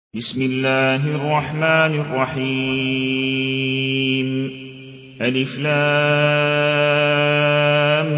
بسم الله الرحمن الرحيم ألف لام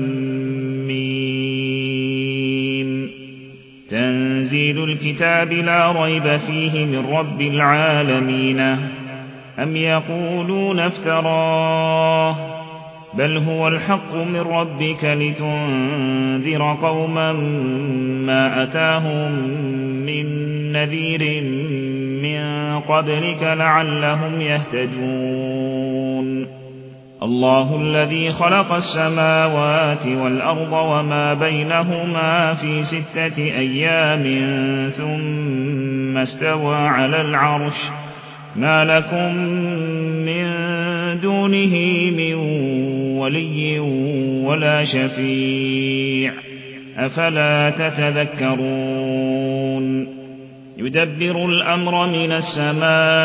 ميم تنزيل الكتاب لا ريب فيه من رب العالمين أم يقولون افتراه بل هو الحق من ربك لتنذر قوما ما أتاهم من نذير من قبلك لعلهم يهتدون الله الذي خلق السماوات والأرض وما بينهما في 6 أيام ثم استوى على العرش ما لكم من دونه من ولي ولا شفيع أفلا تتذكرون يدبر الأمر من السماء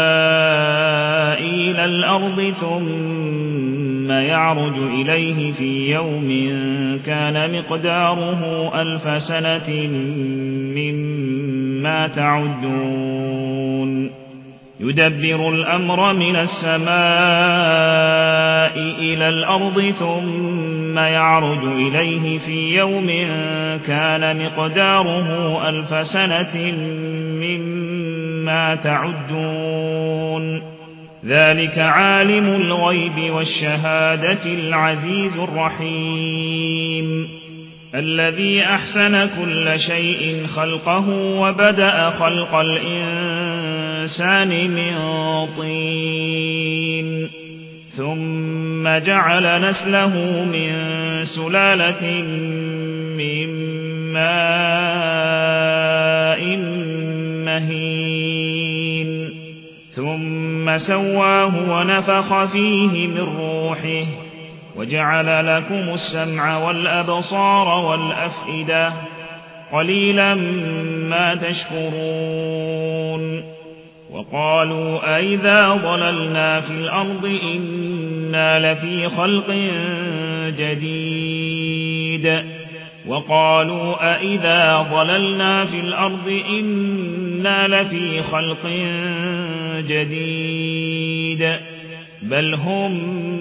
إلى الأرض ثم يعرج إليه في يوم كان مقداره 1000 سنة مما تعدون يدبر الأمر من السماء إلى الأرض ثم يعرج إليه في يوم كان مقداره 1000 سنة مما تعدون ذلك عالم الغيب والشهادة العزيز الرحيم الذي أحسن كل شيء خلقه وبدأ خلق الإنسان من طين ثم جعل نسله من سلالة من ماء مهين ثم سواه ونفخ فيه من روحه وجعل لكم السمع والأبصار والأفئدة قليلا ما تشكرون وقالوا أئذا ضللنا في الأرض إنا لفي خلق جديد وقالوا أئذا ضللنا في الأرض إنا لفي خلق جديد بل هم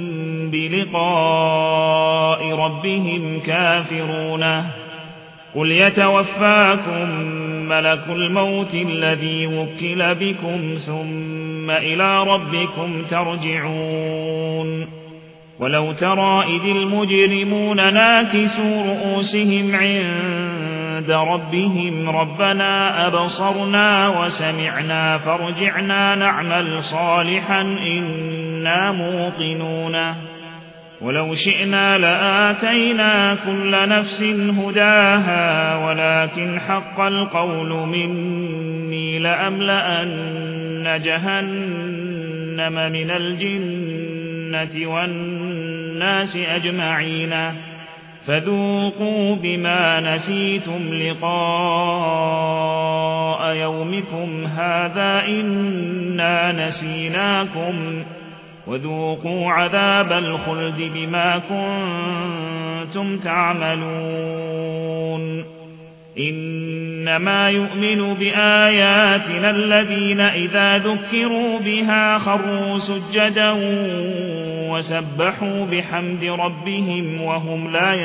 بلقاء ربهم كافرون قل يتوفاكم ملك الموت الذي وكل بكم ثم إلى ربكم ترجعون ولو ترى إذ المجرمون ناكسوا رؤوسهم عند ربهم ربنا أبصرنا وسمعنا فارجعنا نعمل صالحا إنا موقنون ولو شئنا لآتينا كل نفس هداها ولكن حق القول مني لأملأن جهنم من الجنة والناس أجمعين فذوقوا بما نسيتم لقاء يومكم هذا إنا نسيناكم وذوقوا عذاب الخلد بما كنتم تعملون إنما يؤمن بآياتنا الذين إذا ذكروا بها خروا سجدا وسبحوا بحمد ربهم وهم لا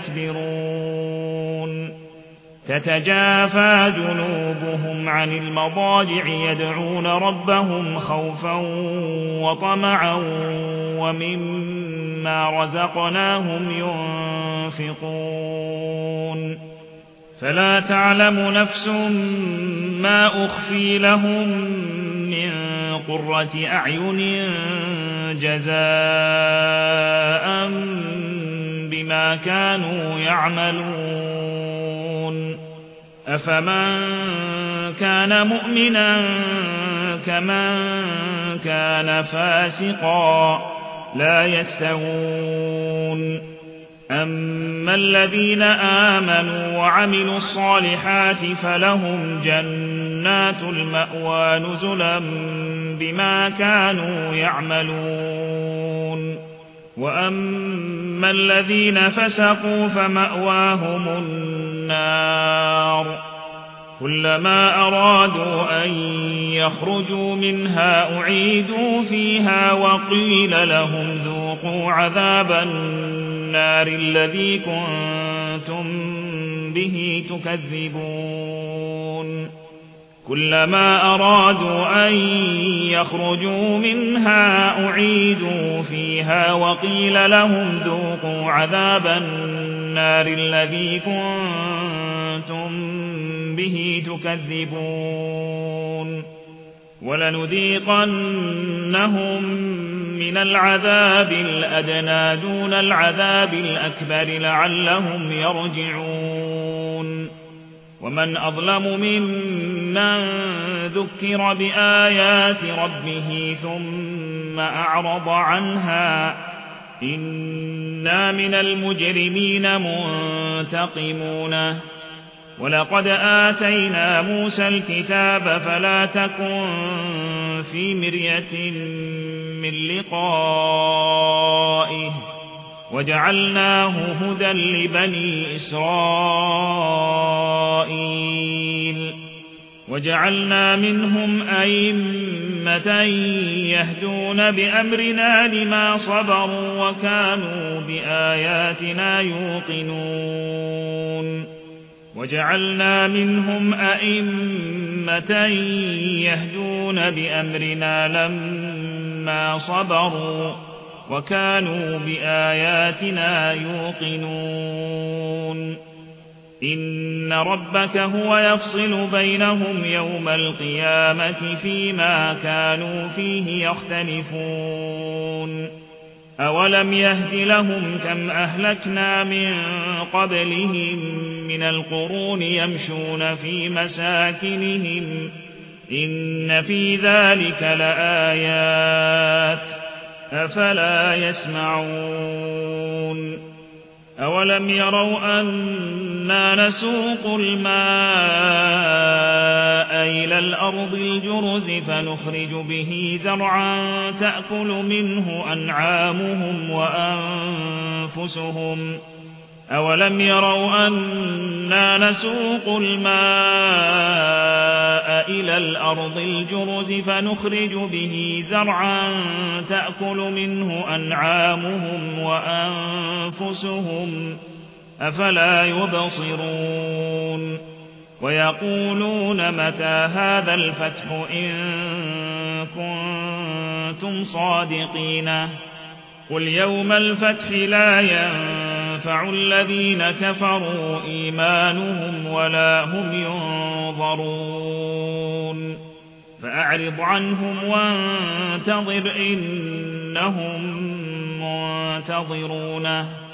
يستكبرون تتجافى جنوبهم عن المضاجع يدعون ربهم خوفا وطمعا ومما رزقناهم ينفقون فلا تعلم نفس ما أخفي لهم من قرة أعين جزاء بما كانوا يعملون أفمن كان مؤمنا كمن كان فاسقا لا يستوون أما الذين آمنوا وعملوا الصالحات فلهم جنات المأوى نزلا بما كانوا يعملون وأما الذين فسقوا فمأواهم النار كلما أرادوا أن يخرجوا منها أعيدوا فيها وقيل لهم ذوقوا عذاب النار الذي كنتم به تكذبون كلما أرادوا أن يخرجوا منها أعيدوا فيها وقيل لهم ذوقوا عذاب النار الذي كنتم به تكذبون ولنذيقنهم من العذاب الأدنى دون العذاب الأكبر لعلهم يرجعون ومن أظلم ممن ذكر بآيات ربه ثم أعرض عنها إنا من المجرمين منتقمون ولقد آتينا موسى الكتاب فلا تكن في مرية من لقائه وجعلناه هدى لبني إسرائيل وجعلنا منهم أئمة يهدون بأمرنا لما صبروا وكانوا بآياتنا يوقنون وجعلنا منهم أئمة يهدون بأمرنا لما صبروا وكانوا بآياتنا يوقنون إن ربك هو يفصل بينهم يوم القيامة فيما كانوا فيه يختلفون أولم يهد لهم كم أهلكنا من قبلهم من القرون يمشون في مساكنهم إن في ذلك لآيات أفلا يسمعون أولم يروا أنا نسوق الماء إلى الأرض الجرز فنخرج به زرعا تأكل منه أنعامهم وأنفسهم أولم يروا أنا نسوق الماء إلى الأرض الجرز فنخرج به زرعا تأكل منه أنعامهم وأنفسهم أفلا يبصرون ويقولون متى هذا الفتح إن كنتم صادقين قل يوم الفتح لا ينفع الذين كفروا إيمانهم ولا هم ينظرون فأعرض عنهم وانتظر إنهم منتظرون